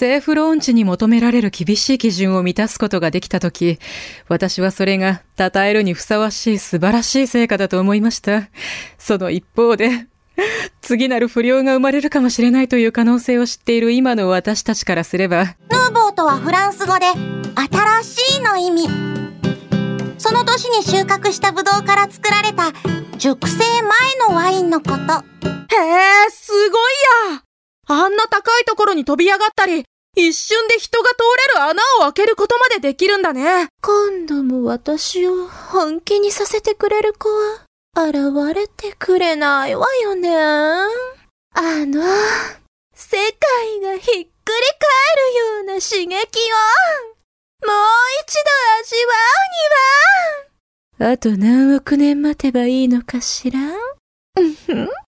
政府ローンチに求められる厳しい基準を満たすことができたとき、私はそれが称えるにふさわしい素晴らしい成果だと思いました。その一方で、次なる不良が生まれるかもしれないという可能性を知っている今の私たちからすれば、 ヌーボーとはフランス語で新しいの意味。その年に収穫したブドウから作られた熟成前のワインのこと。 へえ、すごいや。あんな高いところに飛び上がったり、一瞬で人が通れる穴を開けることまでできるんだね。 今度も私を本気にさせてくれる子は現れてくれないわよね。世界がひっくり返るような刺激をもう一度味わうには、あと何億年待てばいいのかしら。